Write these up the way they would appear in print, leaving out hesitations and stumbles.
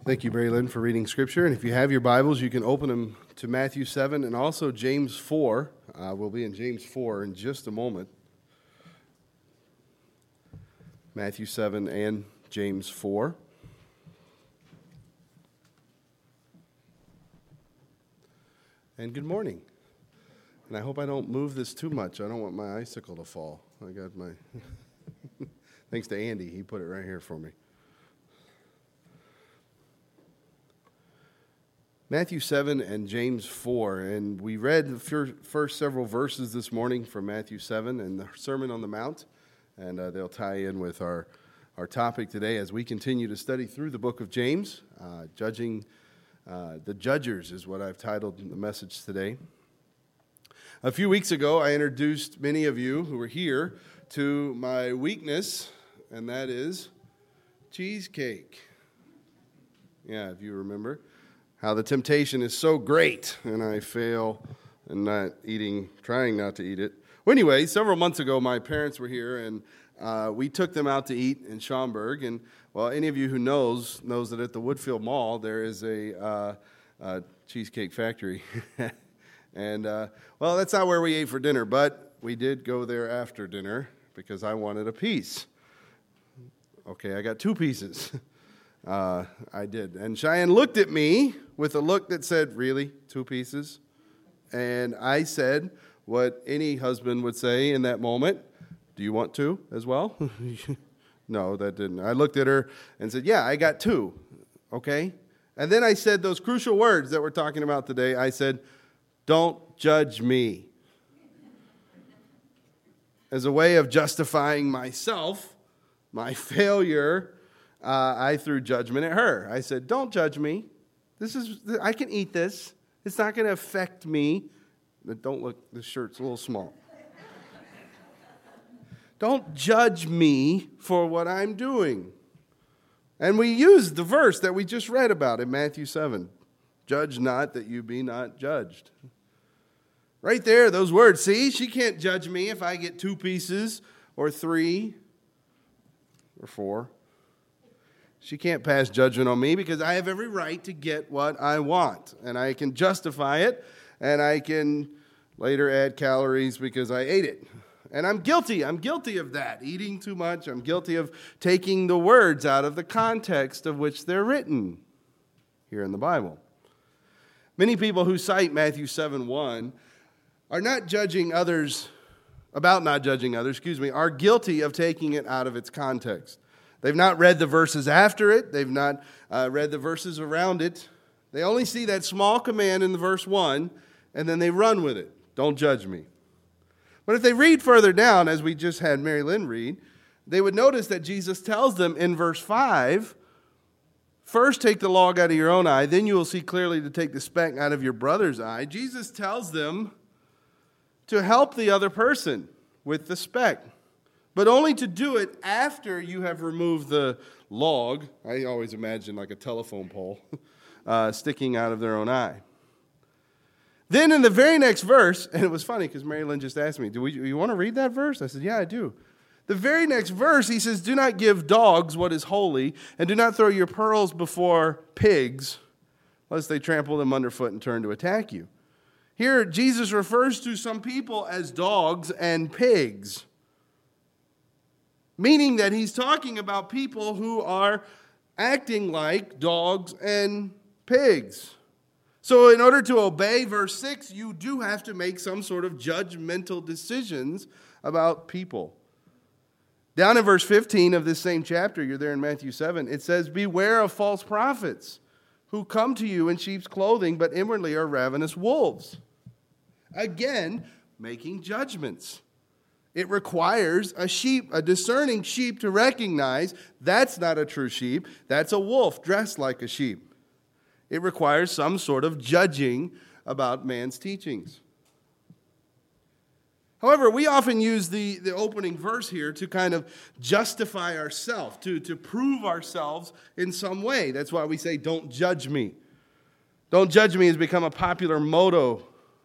Thank you, Barry Lynn, for reading Scripture. And if you have your Bibles, you can open them to Matthew 7 and also James 4. We'll be in James 4 in just a moment. Matthew 7 and James 4. And good morning. And I hope I don't move this too much. I don't want my icicle to fall. I got my... Thanks to Andy, he put it right here for me. Matthew 7 and James 4, and we read the first several verses this morning from Matthew 7 and the Sermon on the Mount, and they'll tie in with our topic today as we continue to study through the book of James. Judging the Judgers is what I've titled the message today. A few weeks ago, I introduced many of you who were here to my weakness, and that is cheesecake. Yeah, if you remember. How the temptation is so great, and I fail in trying not to eat it. Well, anyway, several months ago, my parents were here, and we took them out to eat in Schaumburg. And, well, any of you who knows that at the Woodfield Mall, there is a cheesecake factory. And, well, that's not where we ate for dinner, but we did go there after dinner because I wanted a piece. Okay, I got 2 pieces. I did. And Cheyenne looked at me with a look that said, really, 2 pieces? And I said what any husband would say in that moment, do you want 2 as well? No, that didn't. I looked at her and said, yeah, I got 2, okay? And then I said those crucial words that we're talking about today. I said, don't judge me. As a way of justifying myself, my failure, I threw judgment at her. I said, don't judge me. I can eat this. It's not going to affect me. Don't look, this shirt's a little small. Don't judge me for what I'm doing. And we used the verse that we just read about in Matthew 7. Judge not that you be not judged. Right there, those words. See, she can't judge me if I get 2 pieces or 3 or 4. She can't pass judgment on me because I have every right to get what I want. And I can justify it, and I can later add calories because I ate it. And I'm guilty. I'm guilty of that, eating too much. I'm guilty of taking the words out of the context of which they're written here in the Bible. Many people who cite Matthew 7:1 are not judging others, are guilty of taking it out of its context. They've not read the verses after it. They've not read the verses around it. They only see that small command in the verse 1, and then they run with it. Don't judge me. But if they read further down, as we just had Mary Lynn read, they would notice that Jesus tells them in verse 5, first take the log out of your own eye, then you will see clearly to take the speck out of your brother's eye. Jesus tells them to help the other person with the speck, but only to do it after you have removed the log. I always imagine like a telephone pole sticking out of their own eye. Then in the very next verse, and it was funny because Mary Lynn just asked me, do you want to read that verse? I said, yeah, I do. The very next verse, he says, do not give dogs what is holy, and do not throw your pearls before pigs, lest they trample them underfoot and turn to attack you. Here, Jesus refers to some people as dogs and pigs, meaning that he's talking about people who are acting like dogs and pigs. So in order to obey verse 6, you do have to make some sort of judgmental decisions about people. Down in verse 15 of this same chapter, you're there in Matthew 7, it says, beware of false prophets who come to you in sheep's clothing, but inwardly are ravenous wolves. Again, making judgments. It requires a discerning sheep to recognize that's not a true sheep, that's a wolf dressed like a sheep. It requires some sort of judging about man's teachings. However, we often use the opening verse here to kind of justify ourselves, to prove ourselves in some way. That's why we say, don't judge me. Don't judge me has become a popular motto.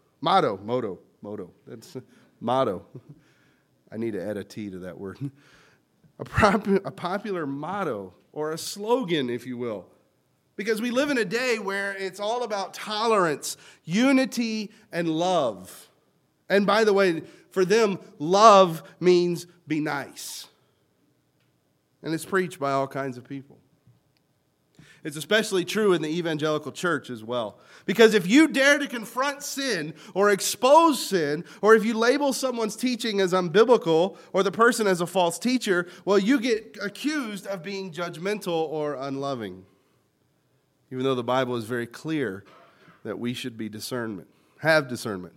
That's motto. I need to add a T to that word. A popular motto or a slogan, if you will. Because we live in a day where it's all about tolerance, unity, and love. And by the way, for them, love means be nice. And it's preached by all kinds of people. It's especially true in the evangelical church as well. Because if you dare to confront sin or expose sin, or if you label someone's teaching as unbiblical or the person as a false teacher, well, you get accused of being judgmental or unloving. Even though the Bible is very clear that we should have discernment.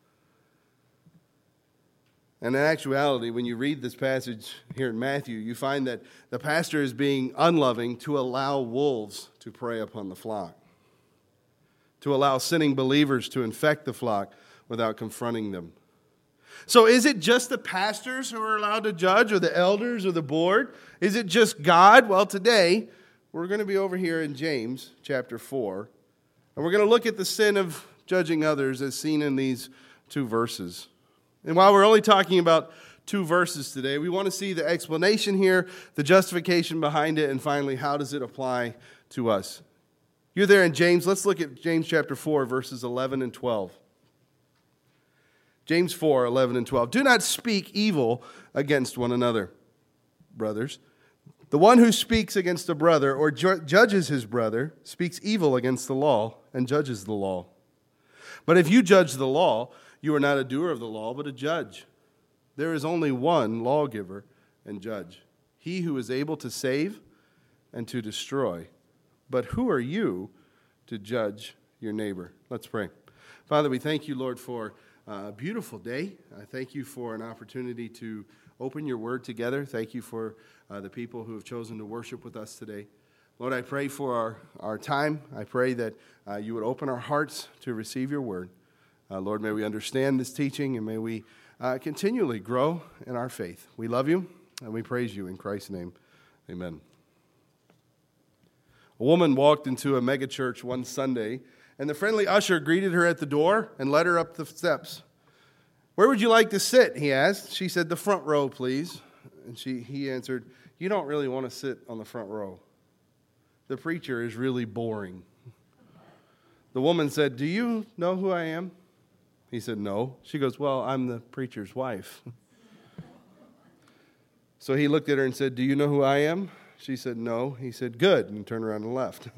And in actuality, when you read this passage here in Matthew, you find that the pastor is being unloving to allow wolves to prey upon the flock, to allow sinning believers to infect the flock without confronting them. So is it just the pastors who are allowed to judge, or the elders, or the board? Is it just God? Well, today we're going to be over here in James chapter 4, and we're going to look at the sin of judging others as seen in these two verses. And while we're only talking about two verses today, we want to see the explanation here, the justification behind it, and finally, how does it apply to us? You're there in James. Let's look at James chapter 4, verses 11 and 12. James 4, 11 and 12. Do not speak evil against one another, brothers. The one who speaks against a brother or judges his brother speaks evil against the law and judges the law. But if you judge the law, you are not a doer of the law, but a judge. There is only one lawgiver and judge, he who is able to save and to destroy. But who are you to judge your neighbor? Let's pray. Father, we thank you, Lord, for a beautiful day. I thank you for an opportunity to open your word together. Thank you for the people who have chosen to worship with us today. Lord, I pray for our time. I pray that you would open our hearts to receive your word. Lord, may we understand this teaching, and may we continually grow in our faith. We love you, and we praise you in Christ's name. Amen. A woman walked into a megachurch one Sunday, and the friendly usher greeted her at the door and led her up the steps. "Where would you like to sit?" he asked. She said, "The front row, please." And he answered, "You don't really want to sit on the front row. The preacher is really boring." The woman said, "Do you know who I am?" He said, "No." She goes, "Well, I'm the preacher's wife." So he looked at her and said, "Do you know who I am?" She said, "No." He said, "Good," and turned around and left.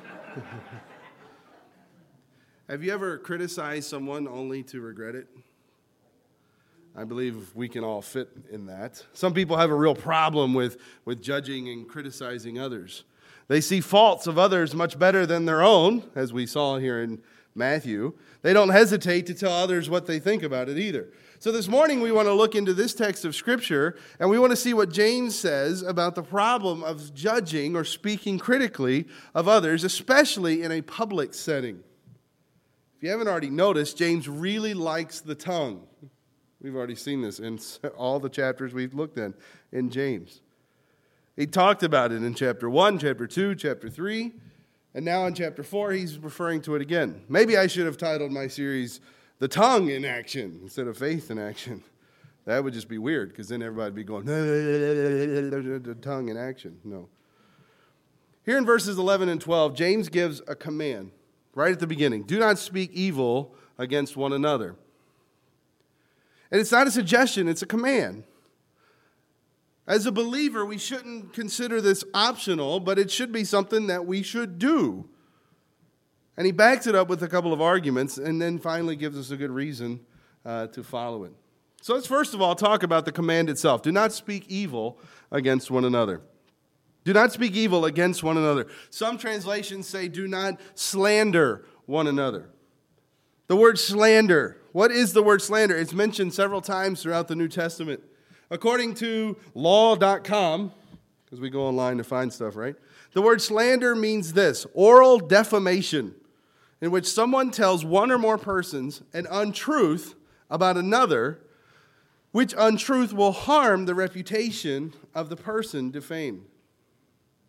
Have you ever criticized someone only to regret it? I believe we can all fit in that. Some people have a real problem with judging and criticizing others. They see faults of others much better than their own, as we saw here in Matthew. They don't hesitate to tell others what they think about it either. So this morning we want to look into this text of Scripture, and we want to see what James says about the problem of judging or speaking critically of others, especially in a public setting. If you haven't already noticed, James really likes the tongue. We've already seen this in all the chapters we've looked at in James. He talked about it in chapter 1, chapter 2, chapter 3, and now in chapter 4, he's referring to it again. Maybe I should have titled my series, "The Tongue in Action," instead of "Faith in Action." That would just be weird, because then everybody would be going, "The tongue in action." No. Here in verses 11 and 12, James gives a command right at the beginning. Do not speak evil against one another. And it's not a suggestion, it's a command. As a believer, we shouldn't consider this optional, but it should be something that we should do. And he backs it up with a couple of arguments, and then finally gives us a good reason to follow it. So let's first of all talk about the command itself. Do not speak evil against one another. Do not speak evil against one another. Some translations say do not slander one another. The word slander. What is the word slander? It's mentioned several times throughout the New Testament. According to law.com, because we go online to find stuff, right? The word slander means this: oral defamation, in which someone tells one or more persons an untruth about another, which untruth will harm the reputation of the person defamed.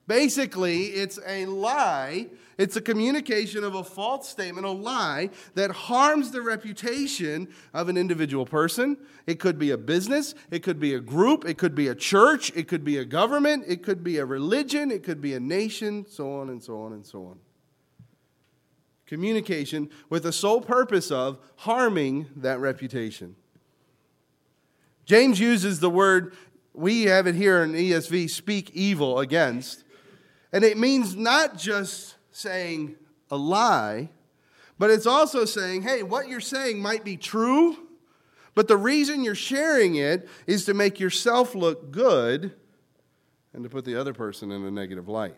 Basically, it's a lie. It's a communication of a false statement, a lie that harms the reputation of an individual person. It could be a business. It could be a group. It could be a church. It could be a government. It could be a religion. It could be a nation, so on and so on and so on. Communication with the sole purpose of harming that reputation. James uses the word, we have it here in ESV, speak evil against. And it means not just saying a lie, but it's also saying, hey, what you're saying might be true, but the reason you're sharing it is to make yourself look good and to put the other person in a negative light.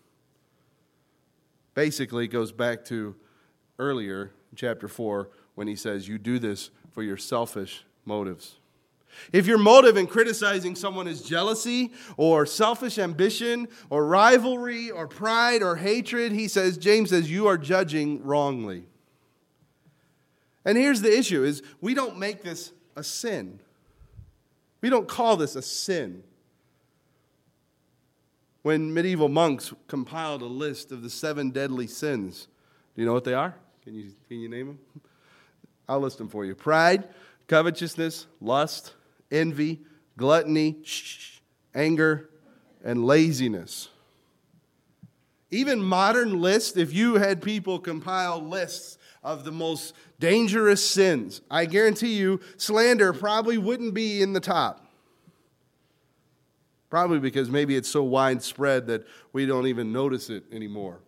Basically, it goes back to earlier, chapter 4, when he says, you do this for your selfish motives. If your motive in criticizing someone is jealousy or selfish ambition or rivalry or pride or hatred, James says, you are judging wrongly. And here's the issue, is we don't make this a sin. We don't call this a sin. When medieval monks compiled a list of the 7 deadly sins, do you know what they are? Can you name them? I'll list them for you. Pride, covetousness, lust, envy, gluttony, anger, and laziness. Even modern lists, if you had people compile lists of the most dangerous sins, I guarantee you slander probably wouldn't be in the top. Probably because maybe it's so widespread that we don't even notice it anymore.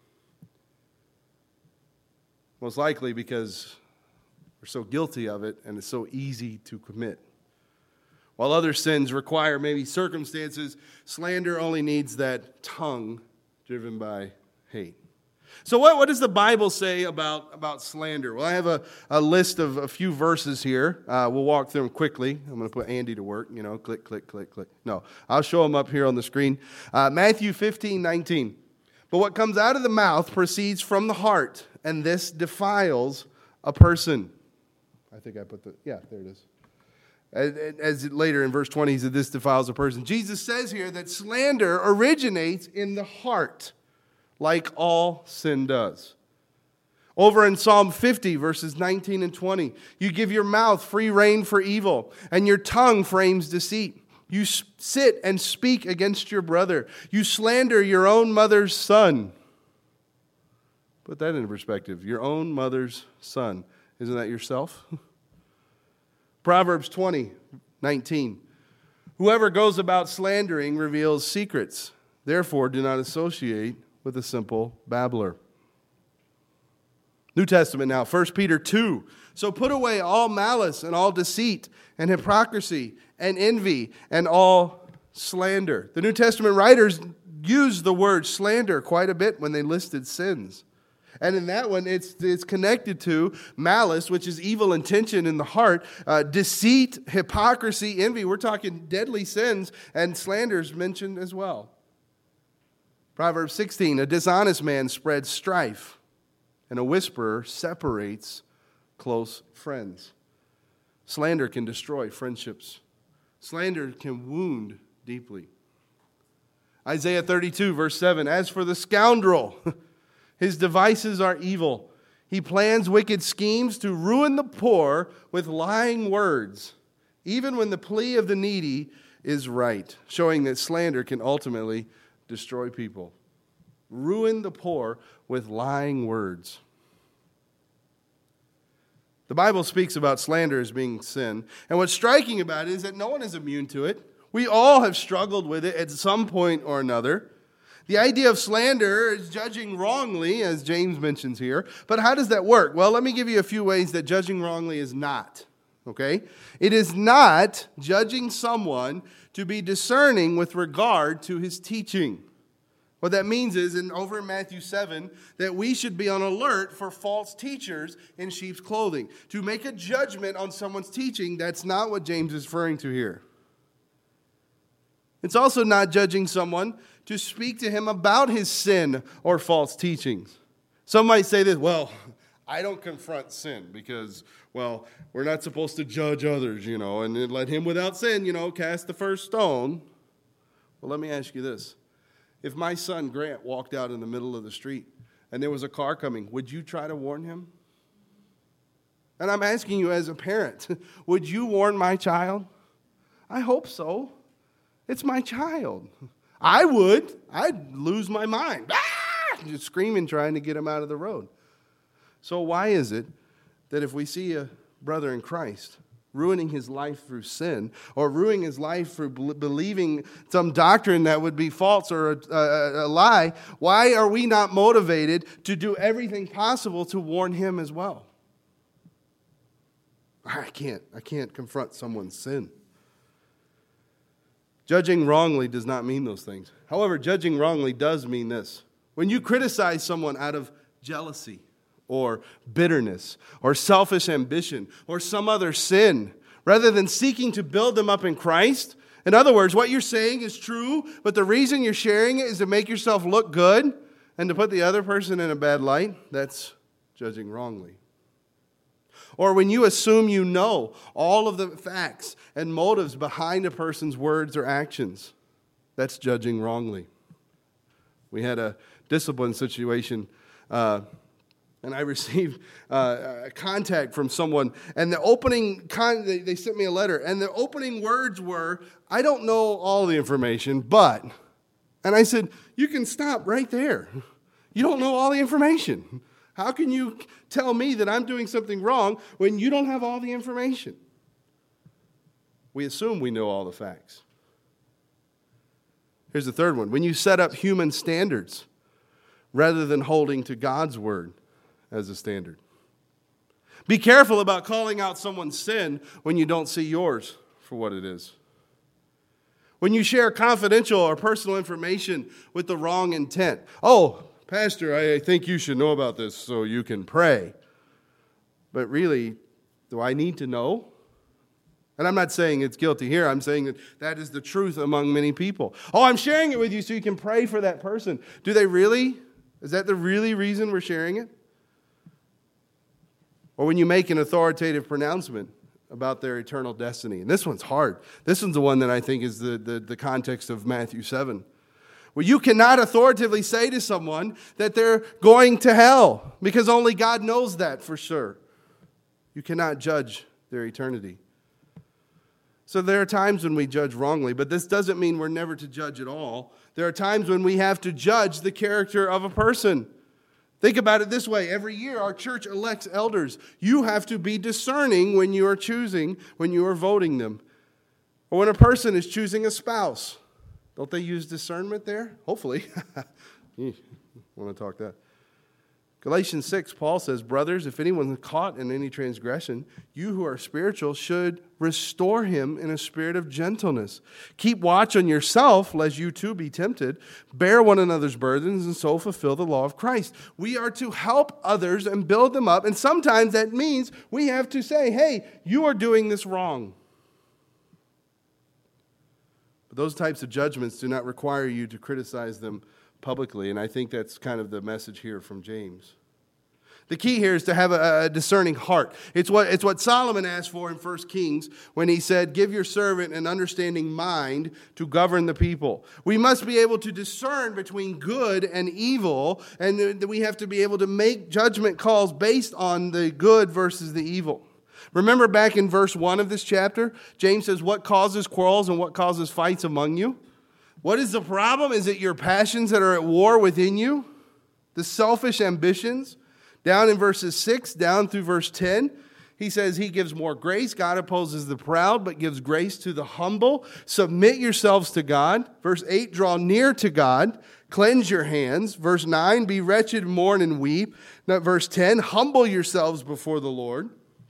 Most likely because we're so guilty of it and it's so easy to commit. While other sins require maybe circumstances, slander only needs that tongue driven by hate. So what does the Bible say about slander? Well, I have a list of a few verses here. We'll walk through them quickly. I'm going to put Andy to work, click, click, click, click. No, I'll show them up here on the screen. Matthew 15:19. But what comes out of the mouth proceeds from the heart, and this defiles a person. I think I put there it is. As later in verse 20, he said, this defiles a person. Jesus says here that slander originates in the heart, like all sin does. Over in Psalm 50, verses 19 and 20, you give your mouth free rein for evil, and your tongue frames deceit. You sit and speak against your brother. You slander your own mother's son. Put that into perspective. Your own mother's son. Isn't that yourself? Proverbs 20:19. Whoever goes about slandering reveals secrets. Therefore, do not associate with a simple babbler. New Testament now, 1 Peter 2. So put away all malice and all deceit and hypocrisy and envy and all slander. The New Testament writers use the word slander quite a bit when they listed sins. And in that one, it's connected to malice, which is evil intention in the heart, deceit, hypocrisy, envy. We're talking deadly sins, and slander is mentioned as well. Proverbs 16, a dishonest man spreads strife, and a whisperer separates close friends. Slander can destroy friendships. Slander can wound deeply. Isaiah 32, verse 7, as for the scoundrel, his devices are evil. He plans wicked schemes to ruin the poor with lying words, even when the plea of the needy is right, showing that slander can ultimately destroy people. Ruin the poor with lying words. The Bible speaks about slander as being sin. And what's striking about it is that no one is immune to it. We all have struggled with it at some point or another. The idea of slander is judging wrongly, as James mentions here. But how does that work? Well, let me give you a few ways that judging wrongly is not. Okay? It is not judging someone to be discerning with regard to his teaching. What that means is, over in Matthew 7, that we should be on alert for false teachers in sheep's clothing. To make a judgment on someone's teaching, that's not what James is referring to here. It's also not judging someone to speak to him about his sin or false teachings. Some might say this, well, I don't confront sin because, well, we're not supposed to judge others, and let him without sin, cast the first stone. Well, let me ask you this. If my son Grant walked out in the middle of the street and there was a car coming, would you try to warn him? And I'm asking you as a parent, would you warn my child? I hope so. It's my child. I would. I'd lose my mind. Just screaming, trying to get him out of the road. So why is it that if we see a brother in Christ ruining his life through sin, or ruining his life through believing some doctrine that would be false or a lie, why are we not motivated to do everything possible to warn him as well? I can't confront someone's sin. Judging wrongly does not mean those things. However, judging wrongly does mean this. When you criticize someone out of jealousy, or bitterness, or selfish ambition, or some other sin, rather than seeking to build them up in Christ. In other words, what you're saying is true, but the reason you're sharing it is to make yourself look good and to put the other person in a bad light. That's judging wrongly. Or when you assume you know all of the facts and motives behind a person's words or actions. That's judging wrongly. We had a discipline situation and I received a contact from someone, and the opening, they sent me a letter, and the opening words were, I don't know all the information, but, and I said, you can stop right there. You don't know all the information. How can you tell me that I'm doing something wrong when you don't have all the information? We assume we know all the facts. Here's the third one. When you set up human standards rather than holding to God's word as a standard. Be careful about calling out someone's sin when you don't see yours for what it is. When you share confidential or personal information with the wrong intent. Oh, Pastor, I think you should know about this so you can pray. But really, do I need to know? And I'm not saying it's guilty here. I'm saying that that is the truth among many people. Oh, I'm sharing it with you so you can pray for that person. Do they really? Is that the really reason we're sharing it? Or when you make an authoritative pronouncement about their eternal destiny. And this one's hard. This one's the one that I think is the context of Matthew 7. Well, you cannot authoritatively say to someone that they're going to hell because only God knows that for sure. You cannot judge their eternity. So there are times when we judge wrongly, but this doesn't mean we're never to judge at all. There are times when we have to judge the character of a person. Think about it this way. Every year our church elects elders. You have to be discerning when you are choosing, when you are voting them. Or when a person is choosing a spouse. Don't they use discernment there? Hopefully. Want to talk that. Galatians 6, Paul says, brothers, if anyone is caught in any transgression, you who are spiritual should restore him in a spirit of gentleness. Keep watch on yourself, lest you too be tempted. Bear one another's burdens, and so fulfill the law of Christ. We are to help others and build them up, and sometimes that means we have to say, hey, you are doing this wrong. But those types of judgments do not require you to criticize them publicly, and I think that's kind of the message here from James. The key here is to have a discerning heart. It's what Solomon asked for in 1 Kings when he said, give your servant an understanding mind to govern the people. We must be able to discern between good and evil, and we have to be able to make judgment calls based on the good versus the evil. Remember back in verse 1 of this chapter, James says, what causes quarrels and what causes fights among you? What is the problem? Is it your passions that are at war within you? The selfish ambitions? Down in verses 6, down through verse 10, he says he gives more grace. God opposes the proud, but gives grace to the humble. Submit yourselves to God. Verse 8, draw near to God. Cleanse your hands. Verse 9, be wretched, mourn, and weep. Now, verse 10, humble yourselves before the Lord.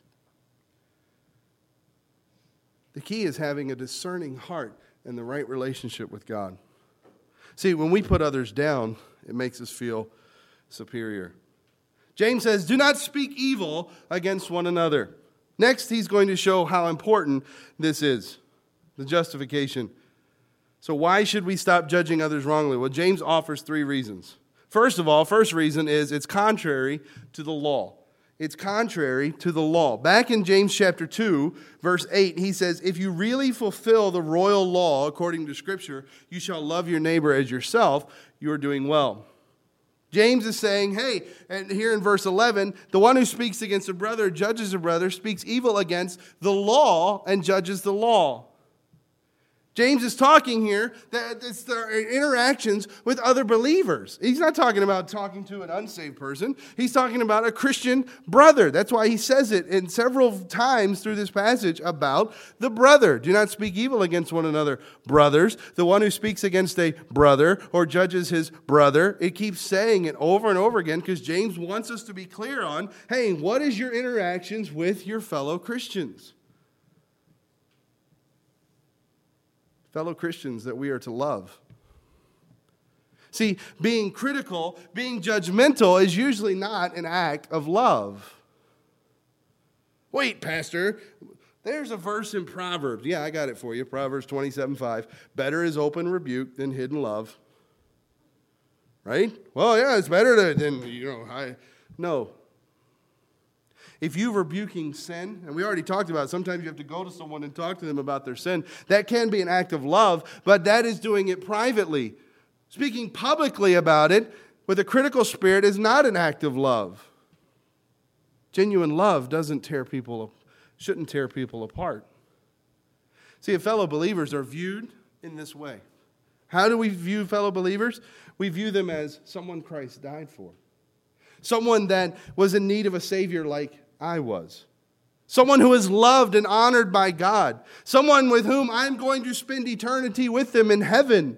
The key is having a discerning heart and the right relationship with God. See, when we put others down, it makes us feel superior. James says, do not speak evil against one another. Next, he's going to show how important this is, the justification. So why should we stop judging others wrongly? Well, James offers 3 reasons. First of all, first reason is it's contrary to the law. It's contrary to the law. Back in James chapter 2, verse 8, he says, if you really fulfill the royal law according to Scripture, you shall love your neighbor as yourself, you are doing well. James is saying, hey, and here in verse 11, the one who speaks against a brother, judges a brother, speaks evil against the law and judges the law. James is talking here that it's their interactions with other believers. He's not talking about talking to an unsaved person. He's talking about a Christian brother. That's why he says it in several times through this passage about the brother. Do not speak evil against one another, brothers. The one who speaks against a brother or judges his brother. It keeps saying it over and over again because James wants us to be clear on, hey, what is your interactions with your fellow Christians? Fellow Christians that we are to love. See, being critical, being judgmental is usually not an act of love. Wait, Pastor, there's a verse in Proverbs. Yeah, I got it for you. Proverbs 27:5. Better is open rebuke than hidden love. Right? Well, yeah, it's better than, no. If you're rebuking sin, and we already talked about it, sometimes you have to go to someone and talk to them about their sin. That can be an act of love, but that is doing it privately. Speaking publicly about it with a critical spirit is not an act of love. Genuine love shouldn't tear people apart. See, fellow believers are viewed in this way. How do we view fellow believers? We view them as someone Christ died for. Someone that was in need of a Savior like I was. Someone who is loved and honored by God. Someone with whom I'm going to spend eternity with them in heaven.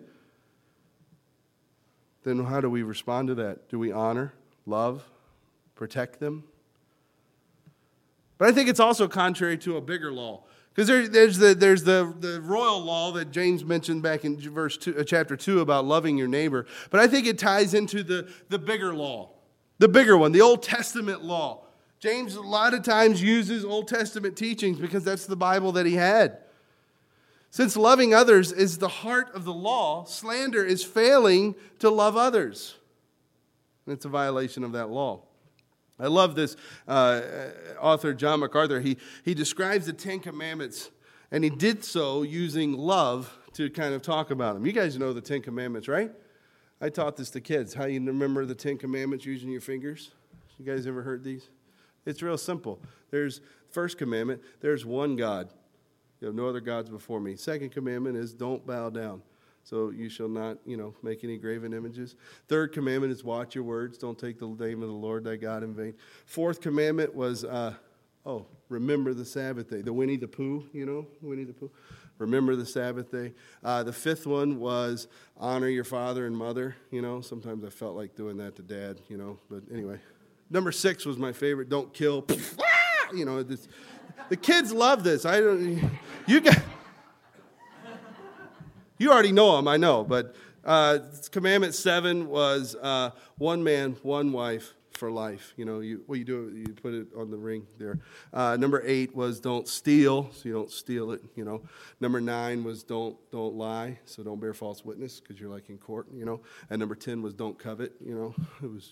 Then how do we respond to that? Do we honor, love, protect them? But I think it's also contrary to a bigger law. Because there's the royal law that James mentioned back in chapter 2 about loving your neighbor. But I think it ties into the bigger law. The bigger one, the Old Testament law. James a lot of times uses Old Testament teachings because that's the Bible that he had. Since loving others is the heart of the law, slander is failing to love others. And it's a violation of that law. I love this author, John MacArthur. He describes the Ten Commandments, and he did so using love to kind of talk about them. You guys know the Ten Commandments, right? I taught this to kids. How you remember the Ten Commandments using your fingers? You guys ever heard these? It's real simple. There's first commandment, there's one God. You have no other gods before me. Second commandment is don't bow down. So you shall not, make any graven images. Third commandment is watch your words. Don't take the name of the Lord thy God in vain. Fourth commandment was, remember the Sabbath day. The Winnie the Pooh, Winnie the Pooh. Remember the Sabbath day. The fifth one was honor your father and mother. Sometimes I felt like doing that to Dad, but anyway. Number 6 was my favorite. Don't kill. The kids love this. You already know them, I know. But commandment 7 was one man, one wife for life. You put it on the ring there. Number 8 was don't steal, so you don't steal it. Number 9 was don't lie, so don't bear false witness because you're like in court. And number 10 was don't covet. It was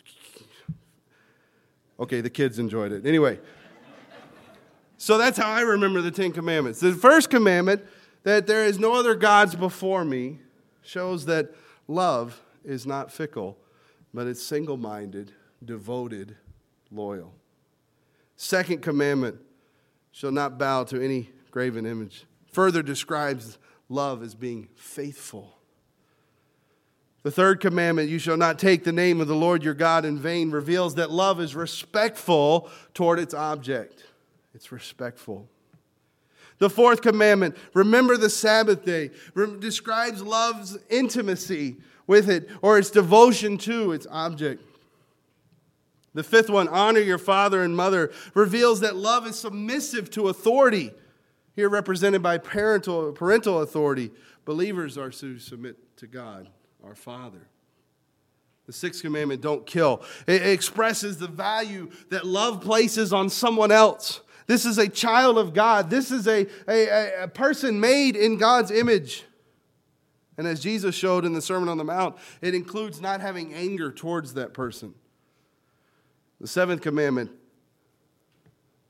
okay. The kids enjoyed it anyway. So that's how I remember the Ten Commandments. The first commandment, that there is no other gods before me, shows that love is not fickle, but it's single-minded, devoted, loyal. Second commandment, shall not bow to any graven image, further describes love as being faithful. The third commandment, you shall not take the name of the Lord your God in vain, reveals that love is respectful toward its object. It's respectful. The fourth commandment, remember the Sabbath day, describes love's intimacy with it or its devotion to its object. The fifth one, honor your father and mother, reveals that love is submissive to authority, here represented by parental authority. Believers are to submit to God, our Father. The sixth commandment, don't kill. It expresses the value that love places on someone else. This is a child of God. This is a person made in God's image. And as Jesus showed in the Sermon on the Mount, it includes not having anger towards that person. The seventh commandment,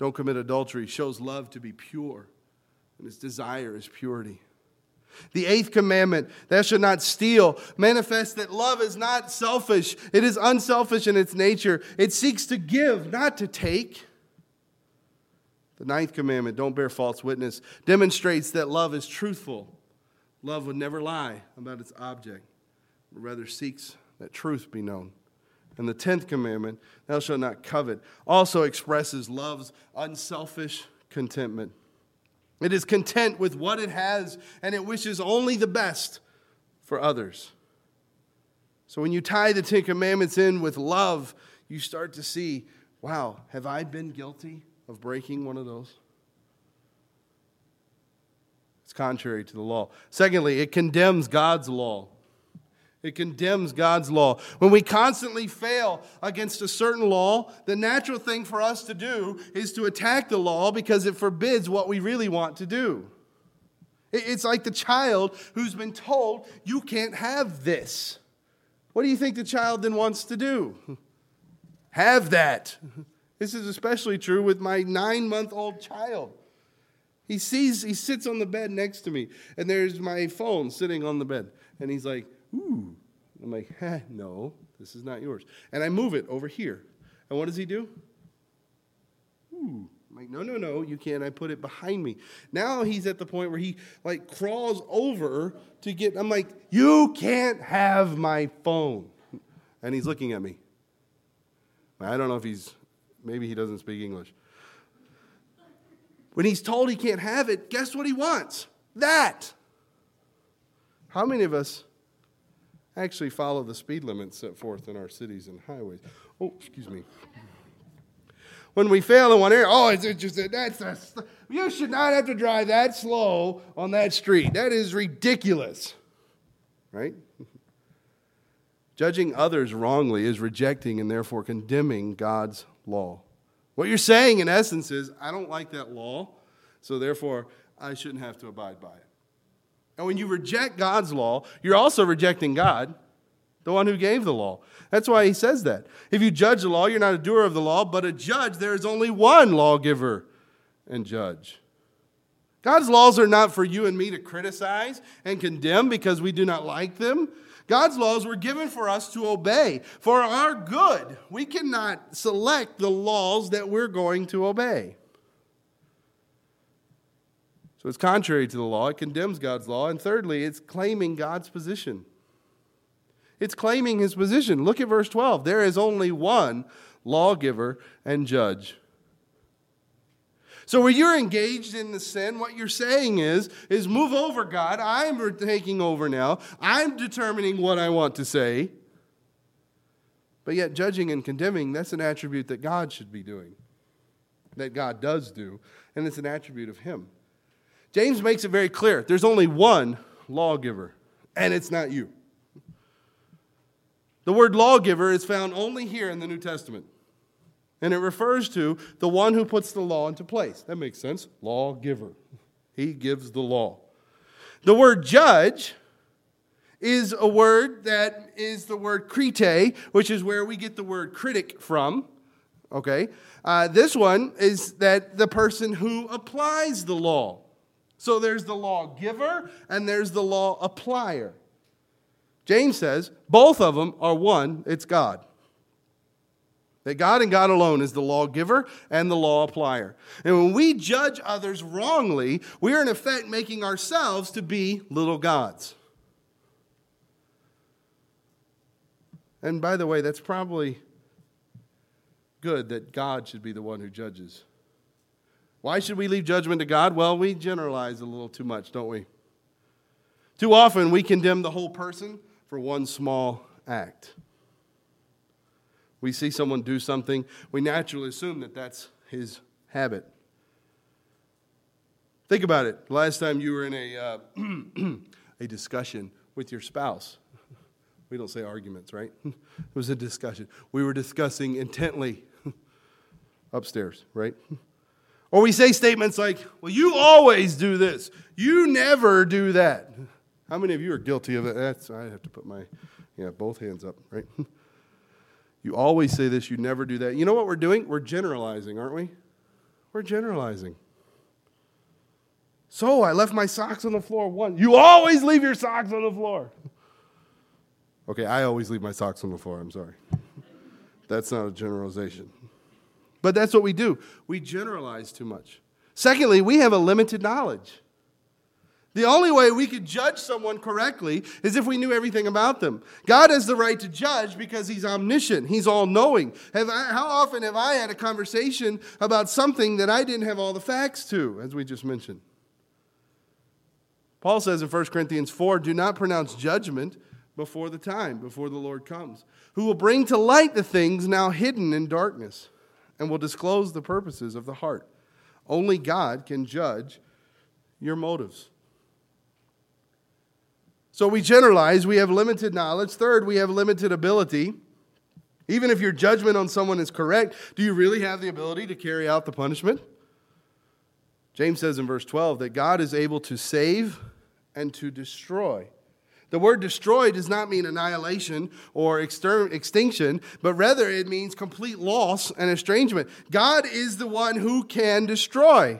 don't commit adultery, shows love to be pure, and its desire is purity. The 8th commandment, thou shalt not steal, manifests that love is not selfish. It is unselfish in its nature. It seeks to give, not to take. The 9th commandment, don't bear false witness, demonstrates that love is truthful. Love would never lie about its object, but rather seeks that truth be known. And the 10th commandment, thou shalt not covet, also expresses love's unselfish contentment. It is content with what it has, and it wishes only the best for others. So when you tie the 10 commandments in with love, you start to see, wow, have I been guilty of breaking one of those? It's contrary to the law. Secondly, it condemns God's law. It condemns God's law. When we constantly fail against a certain law, the natural thing for us to do is to attack the law because it forbids what we really want to do. It's like the child who's been told, you can't have this. What do you think the child then wants to do? Have that. This is especially true with my 9-month-old child. He sits on the bed next to me, and there's my phone sitting on the bed. And he's like, ooh. I'm like, no, this is not yours. And I move it over here. And what does he do? Ooh. I'm like, no, you can't. I put it behind me. Now he's at the point where he crawls over to get, I'm like, you can't have my phone. And he's looking at me. I don't know if maybe he doesn't speak English. When he's told he can't have it, guess what he wants? That. How many of us actually follow the speed limit set forth in our cities and highways? Oh, excuse me. When we fail in one area, you should not have to drive that slow on that street. That is ridiculous. Right? Judging others wrongly is rejecting and therefore condemning God's law. What you're saying, in essence, is, I don't like that law, so therefore I shouldn't have to abide by it. And when you reject God's law, you're also rejecting God, the one who gave the law. That's why he says that. If you judge the law, you're not a doer of the law, but a judge. There is only one lawgiver and judge. God's laws are not for you and me to criticize and condemn because we do not like them. God's laws were given for us to obey, for our good. We cannot select the laws that we're going to obey. So it's contrary to the law. It condemns God's law. And thirdly, it's claiming God's position. It's claiming his position. Look at verse 12. There is only one lawgiver and judge. So when you're engaged in the sin, what you're saying is move over, God. I'm taking over now. I'm determining what I want to say. But yet judging and condemning, that's an attribute that God should be doing, that God does do, and it's an attribute of him. James makes it very clear. There's only one lawgiver, and it's not you. The word lawgiver is found only here in the New Testament. And it refers to the one who puts the law into place. That makes sense. Lawgiver. He gives the law. The word judge is a word that is the word krite, which is where we get the word critic from. Okay? This one is that the person who applies the law. So there's the lawgiver and there's the law applier. James says both of them are one. It's God. That God and God alone is the lawgiver and the law applier. And when we judge others wrongly, we are in effect making ourselves to be little gods. And by the way, that's probably good that God should be the one who judges. Why should we leave judgment to God? Well, we generalize a little too much, don't we? Too often we condemn the whole person for one small act. We see someone do something, we naturally assume that that's his habit. Think about it. Last time you were in a discussion with your spouse. We don't say arguments, right? It was a discussion. We were discussing intently upstairs, right? Or we say statements like, well, you always do this. You never do that. How many of you are guilty of it? I have to put my, both hands up, right? You always say this, you never do that. You know what we're doing? We're generalizing, aren't we? We're generalizing. So I left my socks on the floor once. You always leave your socks on the floor. Okay, I always leave my socks on the floor. I'm sorry. That's not a generalization. But that's what we do. We generalize too much. Secondly, we have a limited knowledge. The only way we could judge someone correctly is if we knew everything about them. God has the right to judge because He's omniscient. He's all-knowing. How often have I had a conversation about something that I didn't have all the facts to, as we just mentioned? Paul says in 1 Corinthians 4, do not pronounce judgment before the time, before the Lord comes, who will bring to light the things now hidden in darkness and will disclose the purposes of the heart. Only God can judge your motives. So we generalize, we have limited knowledge. Third, we have limited ability. Even if your judgment on someone is correct, do you really have the ability to carry out the punishment? James says in verse 12 that God is able to save and to destroy. The word destroy does not mean annihilation or extinction, but rather it means complete loss and estrangement. God is the one who can destroy.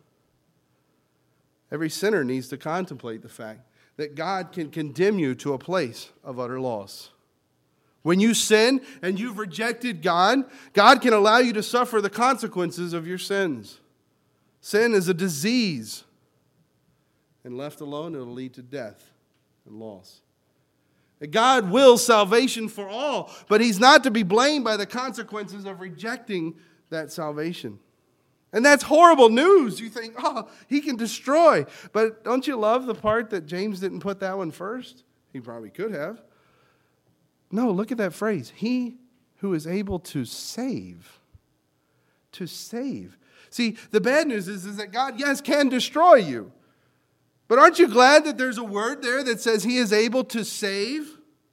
Every sinner needs to contemplate the fact that God can condemn you to a place of utter loss. When you sin and you've rejected God, God can allow you to suffer the consequences of your sins. Sin is a disease, and left alone, it will lead to death and loss. God wills salvation for all, but He's not to be blamed by the consequences of rejecting that salvation. And that's horrible news. You think, oh, He can destroy. But don't you love the part that James didn't put that one first? He probably could have. No, look at that phrase. He who is able to save. To save. See, the bad news is that God, yes, can destroy you. But aren't you glad that there's a word there that says He is able to save?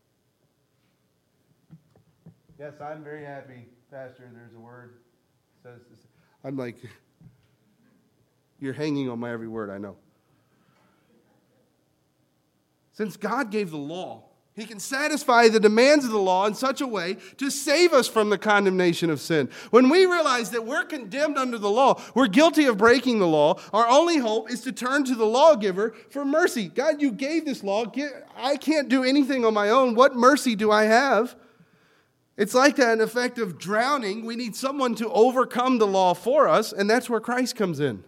Yes, I'm very happy, Pastor, there's a word that says this. I'm like, you're hanging on my every word, I know. Since God gave the law, He can satisfy the demands of the law in such a way to save us from the condemnation of sin. When we realize that we're condemned under the law, we're guilty of breaking the law, our only hope is to turn to the lawgiver for mercy. God, you gave this law. I can't do anything on my own. What mercy do I have? It's like that in effect of drowning. We need someone to overcome the law for us, and that's where Christ comes in.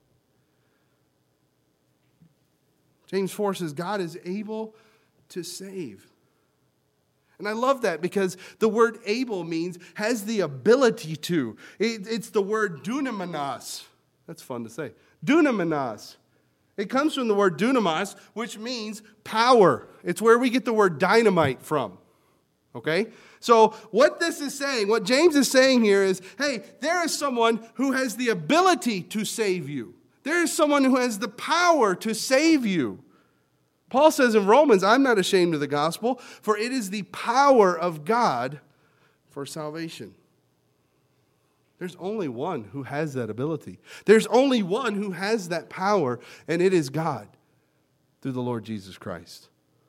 James 4 says God is able to save. And I love that because the word able means has the ability to. It's the word dunamonos. That's fun to say. Dunamonos. It comes from the word dunamos, which means power. It's where we get the word dynamite from. Okay? So what this is saying, what James is saying here is, hey, there is someone who has the ability to save you. There is someone who has the power to save you. Paul says in Romans, I'm not ashamed of the gospel, for it is the power of God for salvation. There's only one who has that ability. There's only one who has that power, and it is God through the Lord Jesus Christ.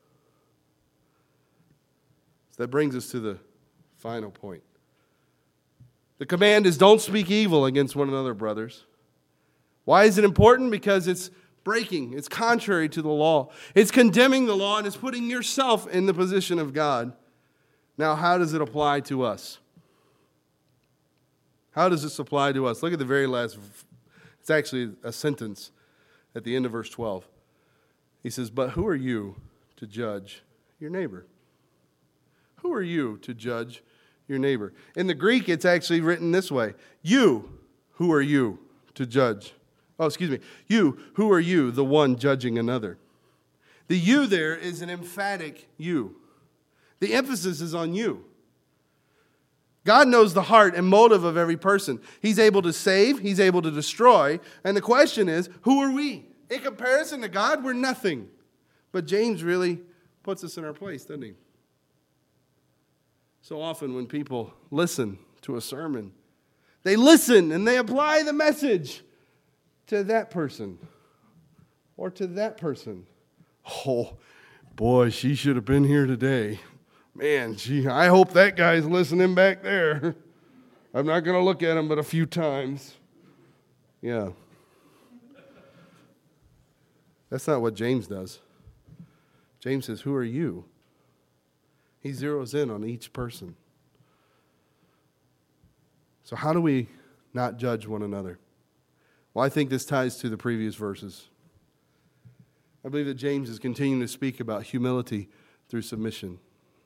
So that brings us to the final point. The command is don't speak evil against one another, brothers. Why is it important? Because it's breaking. It's contrary to the law. It's condemning the law and it's putting yourself in the position of God. Now, how does it apply to us? How does this apply to us? Look at the very last, it's actually a sentence at the end of verse 12. He says, but who are you to judge your neighbor? Who are you to judge your neighbor? In the Greek, it's actually written this way. You, who are you to judge? You, who are you, the one judging another? The you there is an emphatic you. The emphasis is on you. God knows the heart and motive of every person. He's able to save, He's able to destroy. And the question is, who are we? In comparison to God, we're nothing. But James really puts us in our place, doesn't he? So often when people listen to a sermon, they listen and they apply the message to that person or to that person. Oh, boy, she should have been here today. Man, I hope that guy's listening back there. I'm not going to look at him but a few times. Yeah. That's not what James does. James says, who are you? He zeroes in on each person. So how do we not judge one another? Well, I think this ties to the previous verses. I believe that James is continuing to speak about humility through submission.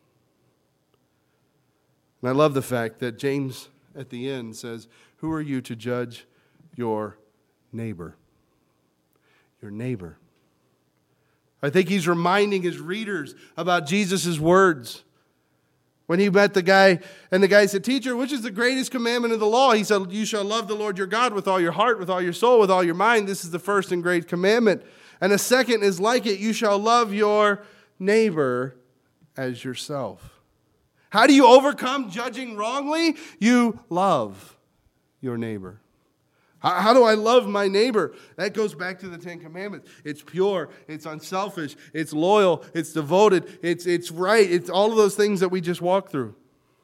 And I love the fact that James at the end says, who are you to judge your neighbor? Your neighbor. I think he's reminding his readers about Jesus' words. When he met the guy, and the guy said, teacher, which is the greatest commandment of the law? He said, you shall love the Lord your God with all your heart, with all your soul, with all your mind. This is the first and great commandment. And the second is like it, you shall love your neighbor as yourself. How do you overcome judging wrongly? You love your neighbor. How do I love my neighbor? That goes back to the Ten Commandments. It's pure, it's unselfish, it's loyal, it's devoted, it's right. It's all of those things that we just walked through.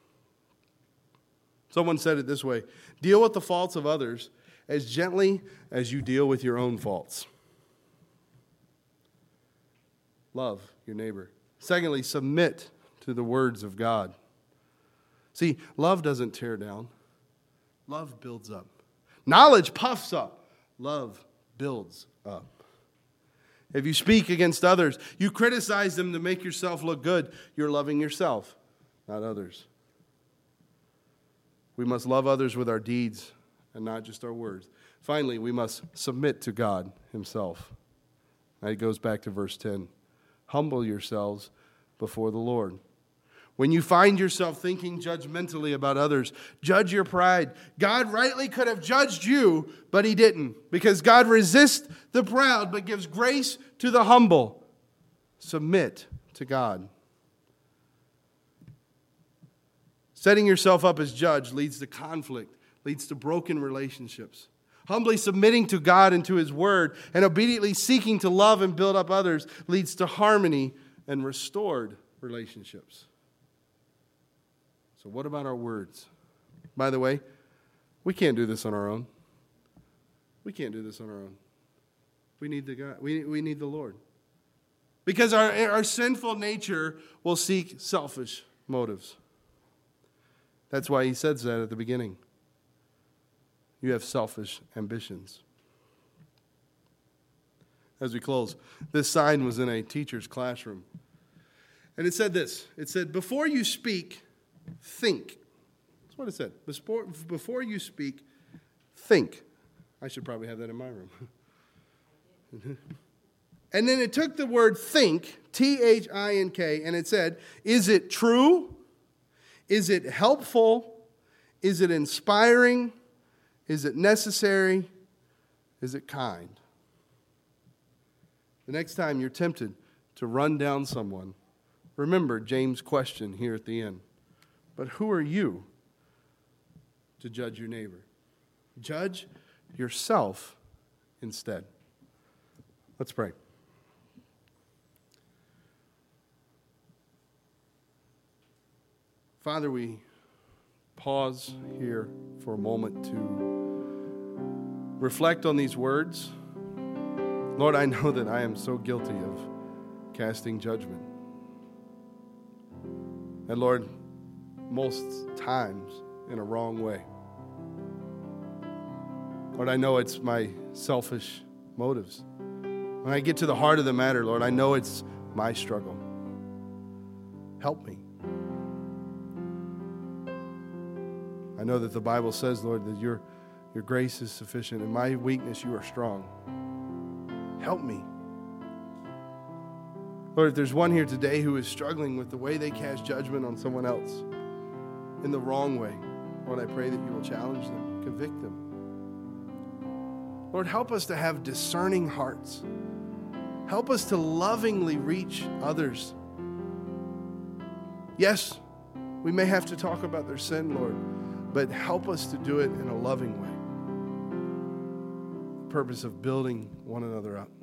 Someone said it this way: deal with the faults of others as gently as you deal with your own faults. Love your neighbor. Secondly, submit to the words of God. See, love doesn't tear down. Love builds up. Knowledge puffs up. Love builds up. If you speak against others, you criticize them to make yourself look good, you're loving yourself, not others. We must love others with our deeds and not just our words. Finally, we must submit to God himself. Now it goes back to verse 10. Humble yourselves before the Lord. When you find yourself thinking judgmentally about others, judge your pride. God rightly could have judged you, but he didn't. Because God resists the proud, but gives grace to the humble. Submit to God. Setting yourself up as judge leads to conflict, leads to broken relationships. Humbly submitting to God and to his word, and obediently seeking to love and build up others leads to harmony and restored relationships. So what about our words? By the way, we can't do this on our own. We can't do this on our own. We need the God. We need the Lord. Because our sinful nature will seek selfish motives. That's why he says that at the beginning. You have selfish ambitions. As we close, this sign was in a teacher's classroom. And it said this. It said, before you speak, think. That's what it said. Before you speak, think. I should probably have that in my room. And then it took the word think, T-H-I-N-K, and it said, is it true? Is it helpful? Is it inspiring? Is it necessary? Is it kind? The next time you're tempted to run down someone, remember James' question here at the end. But who are you to judge your neighbor? Judge yourself instead. Let's pray. Father, we pause here for a moment to reflect on these words. Lord, I know that I am so guilty of casting judgment. And Lord, most times in a wrong way. Lord, I know it's my selfish motives. When I get to the heart of the matter, Lord, I know it's my struggle. Help me. I know that the Bible says, Lord, that your grace is sufficient. In my weakness, you are strong. Help me. Lord, if there's one here today who is struggling with the way they cast judgment on someone else in the wrong way, Lord, I pray that you will challenge them, convict them. Lord, help us to have discerning hearts. Help us to lovingly reach others. Yes, we may have to talk about their sin, Lord, but help us to do it in a loving way. The purpose of building one another up.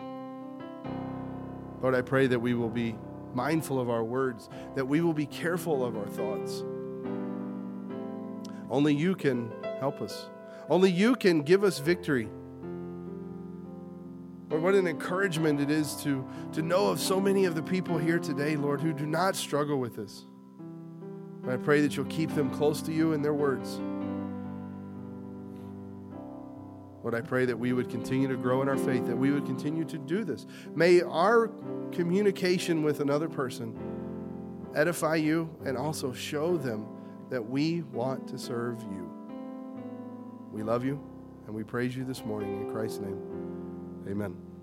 Lord, I pray that we will be mindful of our words, that we will be careful of our thoughts. Only you can help us. Only you can give us victory. Lord, what an encouragement it is to know of so many of the people here today, Lord, who do not struggle with this. And I pray that you'll keep them close to you in their words. Lord, I pray that we would continue to grow in our faith, that we would continue to do this. May our communication with another person edify you and also show them that we want to serve you. We love you and we praise you this morning in Christ's name. Amen.